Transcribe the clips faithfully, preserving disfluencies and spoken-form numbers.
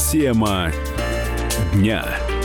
Тема дня.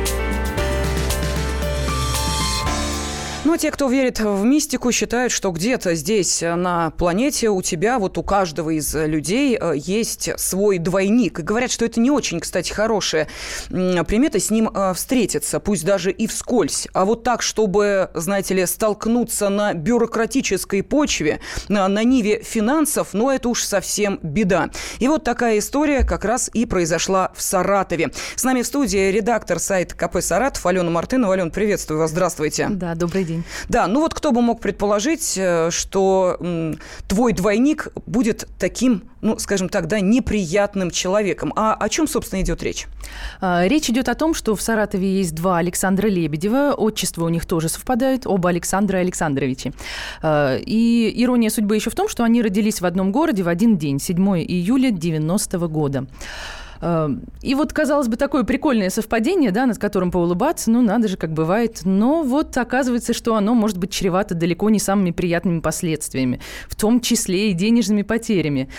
Ну, а те, кто верит в мистику, считают, что где-то здесь, на планете, у тебя, вот у каждого из людей есть свой двойник. И говорят, что это не очень, кстати, хорошая примета с ним встретиться, пусть даже и вскользь. А вот так, чтобы, знаете ли, столкнуться на бюрократической почве, на, на ниве финансов, ну, это уж совсем беда. И вот такая история как раз и произошла в Саратове. С нами в студии редактор сайта ка пэ «Саратов» Алена Мартынова. Алена, приветствую вас, здравствуйте. Да, добрый день. Да, ну вот кто бы мог предположить, что м, твой двойник будет таким, ну, скажем так, да, неприятным человеком. А о чем, собственно, идет речь? Речь идет о том, что в Саратове есть два Александра Лебедева. Отчества у них тоже совпадают, оба Александра Александровичи. И ирония судьбы еще в том, что они родились в одном городе в один день, седьмого июля девяностого года. И вот, казалось бы, такое прикольное совпадение, да, над которым поулыбаться, ну, надо же, как бывает. Но вот оказывается, что оно может быть чревато далеко не самыми приятными последствиями, в том числе и денежными потерями.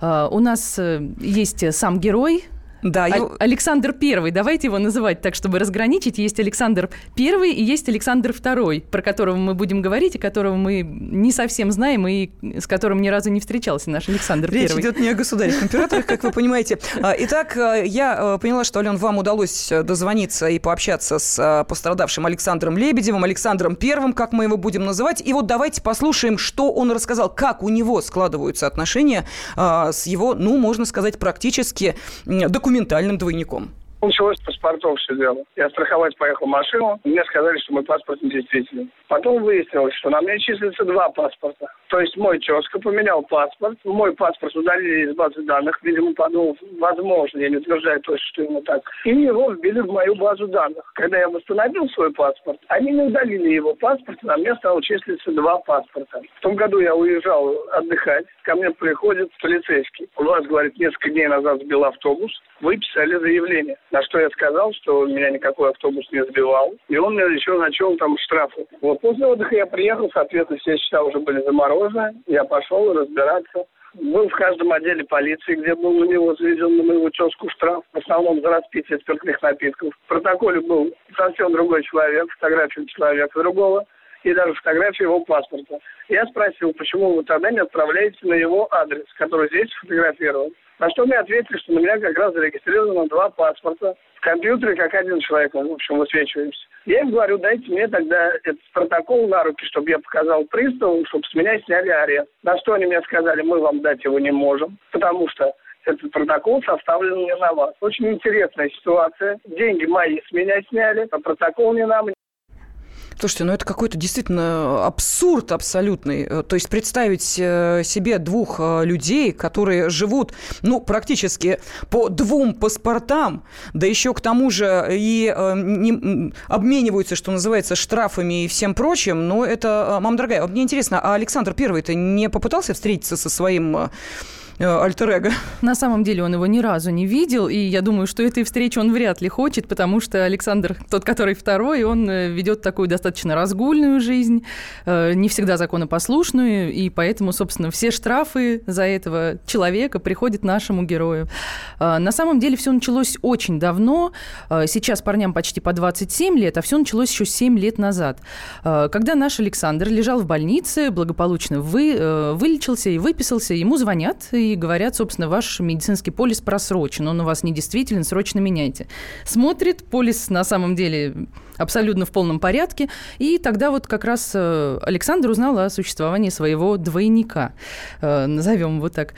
У нас есть сам герой. Да, а- его... Александр Первый, давайте его называть так, чтобы разграничить. Есть Александр Первый и есть Александр Второй, про которого мы будем говорить, и которого мы не совсем знаем, и с которым ни разу не встречался наш Александр Речь Первый. Речь идет не о государях императорах, как вы понимаете. Итак, я поняла, что, Ален, вам удалось дозвониться и пообщаться с пострадавшим Александром Лебедевым, Александром Первым, как мы его будем называть. И вот давайте послушаем, что он рассказал, как у него складываются отношения с его, ну, можно сказать, практически документацией. Документальным двойником. Началось с паспортов все дело. Я страховать поехал в машину, мне сказали, что мой паспорт недействителен. Потом выяснилось, что на мне числится два паспорта. То есть мой тезка поменял паспорт, мой паспорт удалили из базы данных, видимо, подумал, возможно, я не утверждаю точно, что ему так, и его вбили в мою базу данных. Когда я восстановил свой паспорт, они не удалили его паспорт, на мне стало числиться два паспорта. В том году я уезжал отдыхать, ко мне приходит полицейский. У вас, говорит, несколько дней назад сбил автобус, вы писали заявление. На что я сказал, что меня никакой автобус не сбивал. И он мне еще начал там штрафы. Вот после отдыха я приехал, соответственно, все счета уже были заморожены. Я пошел разбираться. Был в каждом отделе полиции, где был у него заведен на моего тезку штраф, в основном за распитие спиртных напитков. В протоколе был совсем другой человек, фотография человека другого, и даже фотография его паспорта. Я спросил, почему вы тогда не отправляете на его адрес, который здесь сфотографирован. На что мне ответили, что на меня как раз зарегистрировано два паспорта. В компьютере как один человек, в общем, высвечиваемся. Я им говорю, дайте мне тогда этот протокол на руки, чтобы я показал приставу, чтобы с меня сняли арест. На что они мне сказали, мы вам дать его не можем, потому что этот протокол составлен не на вас. Очень интересная ситуация. Деньги мои с меня сняли, а протокол не на мне. Слушайте, ну это какой-то действительно абсурд абсолютный. То есть представить себе двух людей, которые живут, ну, практически по двум паспортам, да еще к тому же и не, обмениваются, что называется, штрафами и всем прочим, но это, мама дорогая, мне интересно, а Александр Первый-то не попытался встретиться со своим альтер-эго? На самом деле он его ни разу не видел, и я думаю, что этой встречи он вряд ли хочет, потому что Александр, тот, который второй, он ведет такую достаточно разгульную жизнь, не всегда законопослушную, и поэтому, собственно, все штрафы за этого человека приходят нашему герою. На самом деле все началось очень давно, сейчас парням почти по двадцать семь лет, а все началось еще семь лет назад, когда наш Александр лежал в больнице, благополучно вы, вылечился и выписался, ему звонят и говорят, собственно, ваш медицинский полис просрочен, он у вас недействителен, срочно меняйте. Смотрит, полис на самом деле абсолютно в полном порядке, и тогда вот как раз Александр узнал о существовании своего двойника, назовем его так.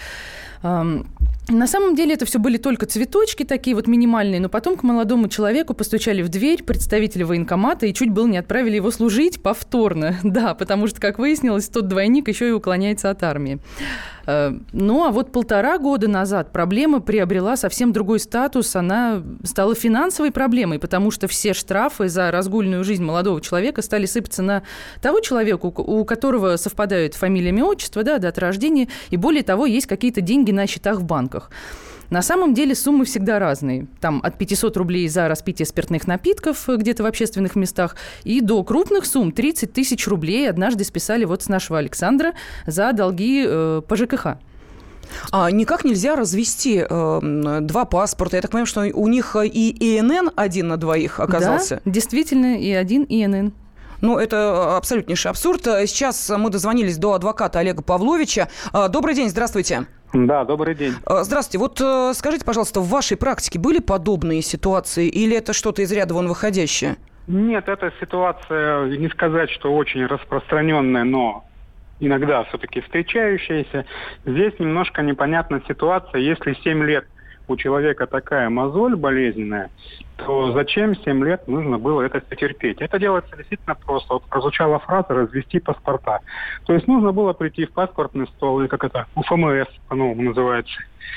На самом деле это все были только цветочки такие вот минимальные, но потом к молодому человеку постучали в дверь представители военкомата и чуть было не отправили его служить повторно. Да, потому что, как выяснилось, тот двойник еще и уклоняется от армии. Ну, а вот полтора года назад проблема приобрела совсем другой статус. Она стала финансовой проблемой, потому что все штрафы за разгульную жизнь молодого человека стали сыпаться на того человека, у которого совпадают фамилия, имя, отчество, да, дата рождения, и более того, есть какие-то деньги на счетах в банках. На самом деле суммы всегда разные. Там от пятьсот рублей за распитие спиртных напитков где-то в общественных местах и до крупных сумм тридцать тысяч рублей однажды списали вот с нашего Александра за долги э, по ЖКХ. А никак нельзя развести э, два паспорта? Я так понимаю, что у них и ИНН один на двоих оказался? Да, действительно, и один ИНН. Ну, это абсолютнейший абсурд. Сейчас мы дозвонились до адвоката Олега Павловича. Добрый день, здравствуйте. Да, добрый день. Здравствуйте. Вот скажите, пожалуйста, в вашей практике были подобные ситуации или это что-то из ряда вон выходящее? Нет, эта ситуация, не сказать, что очень распространенная, но иногда все-таки встречающаяся. Здесь немножко непонятна ситуация. Если семь лет у человека такая мозоль болезненная, то зачем семь лет нужно было это терпеть? Это делается действительно просто. Вот прозвучала фраза «развести паспорта». То есть нужно было прийти в паспортный стол, или как это, у ФМС по-новому называется,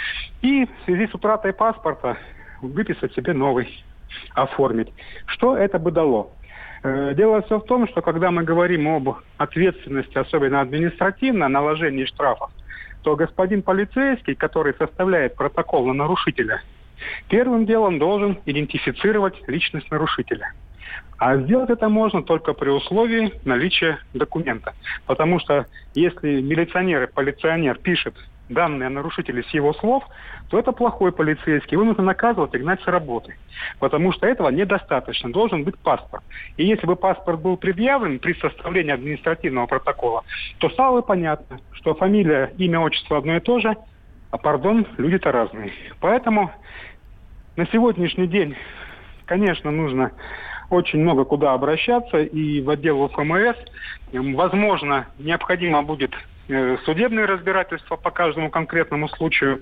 и в связи с утратой паспорта выписать себе новый, оформить. Что это бы дало? Дело все в том, что когда мы говорим об ответственности, особенно административной, наложении штрафов, то господин полицейский, который составляет протокол на нарушителя, первым делом должен идентифицировать личность нарушителя. А сделать это можно только при условии наличия документа. Потому что если милиционер и полиционер пишет данные о нарушителе с его слов, то это плохой полицейский. Его нужно наказывать и гнать с работы. Потому что этого недостаточно. Должен быть паспорт. И если бы паспорт был предъявлен при составлении административного протокола, то стало бы понятно, что фамилия, имя, отчество одно и то же, а, пардон, люди-то разные. Поэтому на сегодняшний день, конечно, нужно очень много куда обращаться. И в отдел ФМС, возможно, необходимо будет судебные разбирательства по каждому конкретному случаю,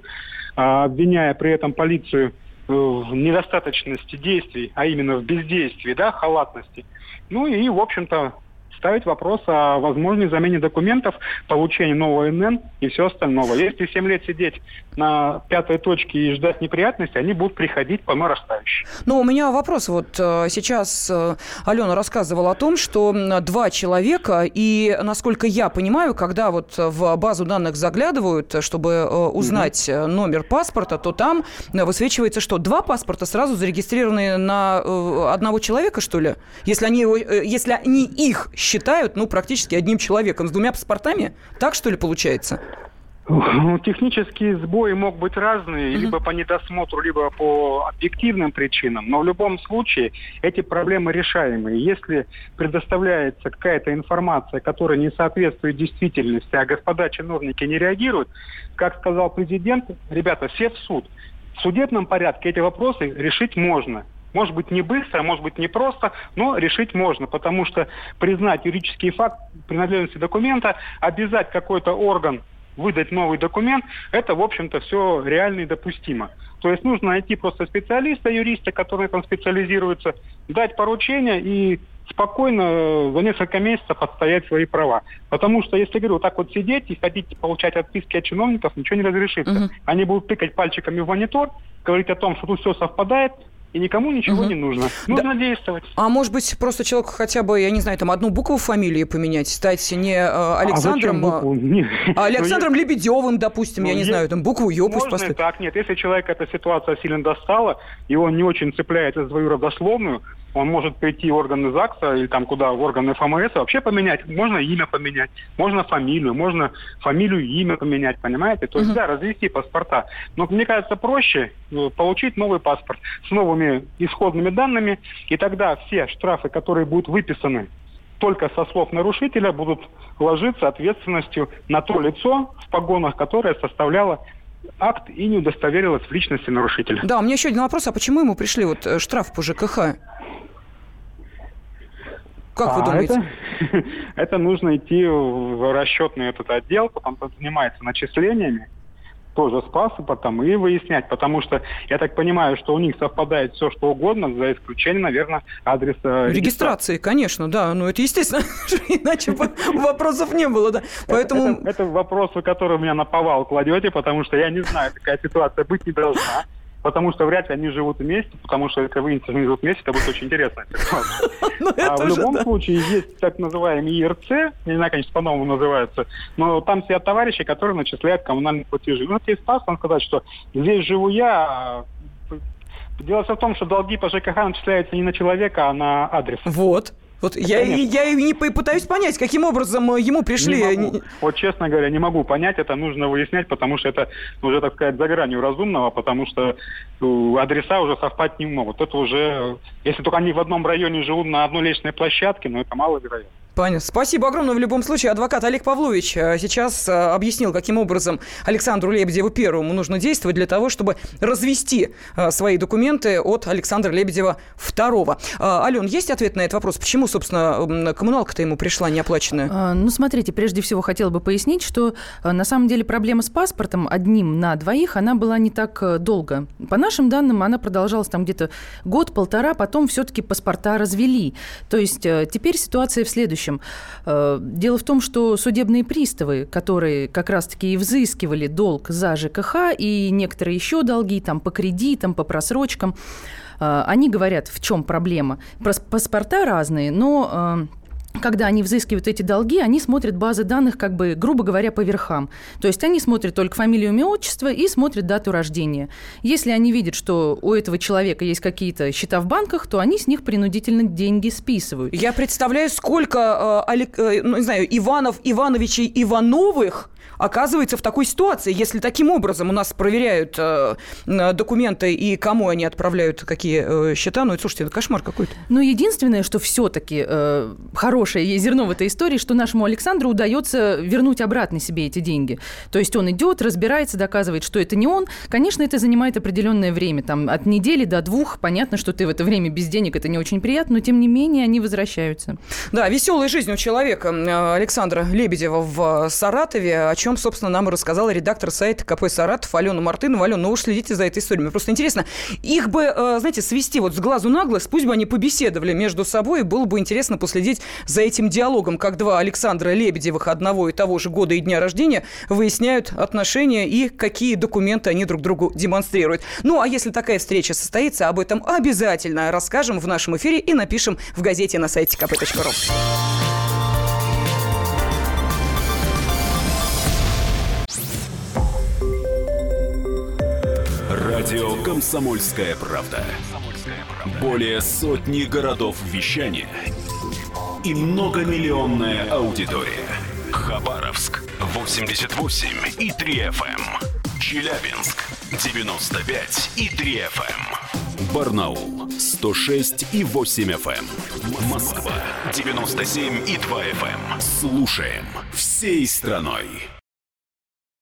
обвиняя при этом полицию в недостаточности действий, а именно в бездействии, да, халатности. Ну и, в общем-то, ставить вопрос о возможной замене документов, получении нового ИНН и все остальное. Если семь лет сидеть на пятой точке и ждать неприятностей, они будут приходить по нарастающей. Ну, у меня вопрос. Вот сейчас Алена рассказывала о том, что два человека, и, насколько я понимаю, когда вот в базу данных заглядывают, чтобы узнать mm-hmm. номер паспорта, то там высвечивается, что два паспорта сразу зарегистрированы на одного человека, что ли? Если они, его, если они их считают, ну, практически одним человеком с двумя паспортами? Так, что ли, получается? Ну, технические сбои могут быть разные, mm-hmm. либо по недосмотру, либо по объективным причинам, но в любом случае эти проблемы решаемые. Если предоставляется какая-то информация, которая не соответствует действительности, а господа чиновники не реагируют, как сказал президент, ребята, все в суд. В судебном порядке эти вопросы решить можно. Может быть, не быстро, может быть, не просто, но решить можно, потому что признать юридический факт принадлежности документа, обязать какой-то орган выдать новый документ, это, в общем-то, все реально и допустимо. То есть нужно найти просто специалиста, юриста, который там специализируется, дать поручение и спокойно за несколько месяцев отстоять свои права. Потому что, если, говорю, вот так вот сидеть и хотите получать отписки от чиновников, ничего не разрешится. Uh-huh. Они будут тыкать пальчиками в монитор, говорить о том, что тут все совпадает, и никому ничего угу. не нужно. Нужно да. действовать. А может быть, просто человеку хотя бы, я не знаю, там одну букву в фамилии поменять, стать не э, Александром, а, а Александром Лебедевым, допустим, ну, я не есть... знаю, там букву Ё пусть поставить. Можно так, нет. Если человека эта ситуация сильно достала, и он не очень цепляется за свою родословную, он может прийти в органы ЗАГСа или там куда, в органы ФМС, вообще поменять. Можно имя поменять, можно фамилию, можно фамилию и имя поменять, понимаете? То есть, uh-huh. да, развести паспорта. Но, мне кажется, проще получить новый паспорт с новыми исходными данными, и тогда все штрафы, которые будут выписаны только со слов нарушителя, будут ложиться ответственностью на то лицо в погонах, которое составляло акт и не удостоверилось в личности нарушителя. Да, у меня еще один вопрос. А почему ему пришли вот штраф по ЖКХ? Как а вы думаете? Это, это нужно идти в расчетный этот отдел, потом занимается начислениями, тоже с паспортом, и выяснять. Потому что, я так понимаю, что у них совпадает все, что угодно, за исключением, наверное, адреса регистрации. Регистрации, конечно, да. Ну, это естественно, иначе вопросов не было, да. Поэтому... Это, это вопросы, которые меня наповал кладете, потому что я не знаю, какая ситуация быть не должна. Потому что вряд ли они живут вместе, потому что если выяснится, что они живут вместе, это будет очень интересно. А в любом случае есть так называемый ИРЦ, я не знаю, конечно, по-новому называется, но там сидят товарищи, которые начисляют коммунальные платежи. Ну, есть спас, он сказать, что здесь живу я. Дело в том, что долги по ЖКХ начисляются не на человека, а на адрес. Вот. Вот я, я и не пытаюсь понять, каким образом ему пришли. Не могу. Вот, честно говоря, не могу понять, это нужно выяснять, потому что это уже, так сказать, за гранью разумного, потому что адреса уже совпасть не могут. Это уже, если только они в одном районе живут на одной лестничной площадке, но это маловероятно. Понятно. Спасибо огромное. В любом случае, адвокат Олег Павлович сейчас объяснил, каким образом Александру Лебедеву первому нужно действовать для того, чтобы развести свои документы от Александра Лебедева второго. Ален, есть ответ на этот вопрос? Почему, собственно, коммуналка-то ему пришла неоплаченная? Ну, смотрите, прежде всего хотела бы пояснить, что на самом деле проблема с паспортом одним на двоих, она была не так долго. По нашим данным, она продолжалась там где-то год-полтора, потом все-таки паспорта развели. То есть теперь ситуация в следующем. Дело в том, что судебные приставы, которые как раз-таки и взыскивали долг за ЖКХ и некоторые еще долги там, по кредитам, по просрочкам, они говорят, в чем проблема. Паспорта разные, но... Когда они взыскивают эти долги, они смотрят базы данных, как бы, грубо говоря, по верхам. То есть они смотрят только фамилию, имя, отчество и смотрят дату рождения. Если они видят, что у этого человека есть какие-то счета в банках, то они с них принудительно деньги списывают. Я представляю, сколько, э, э, ну, не знаю, Иванов, Ивановичей, Ивановых оказывается в такой ситуации, если таким образом у нас проверяют э, документы и кому они отправляют какие э, счета. Ну, это, слушайте, это кошмар какой-то. Ну, единственное, что все-таки э, хорошее есть зерно в этой истории, что нашему Александру удается вернуть обратно себе эти деньги. То есть он идет, разбирается, доказывает, что это не он. Конечно, это занимает определенное время, там, от недели до двух. Понятно, что ты в это время без денег, это не очень приятно, но, тем не менее, они возвращаются. Да, веселая жизнь у человека Александра Лебедева в Саратове, о чем, собственно, нам и рассказала редактор сайта ка пэ «Саратов» Алена Мартынова. Алена, ну вы уж следите за этой историей. Мне просто интересно, их бы, знаете, свести вот с глазу на глаз, пусть бы они побеседовали между собой, и было бы интересно последить за этим диалогом, как два Александра Лебедевых одного и того же года и дня рождения выясняют отношения и какие документы они друг другу демонстрируют. Ну, а если такая встреча состоится, об этом обязательно расскажем в нашем эфире и напишем в газете на сайте ка пэ точка ру. Радио «Комсомольская правда». Более сотни городов вещания и многомиллионная аудитория. Хабаровск восемьдесят восемь и три эф эм. Челябинск девяносто пять и три эф эм. Барнаул сто шесть и восемь эф эм. Москва девяносто семь и два эф эм. Слушаем всей страной.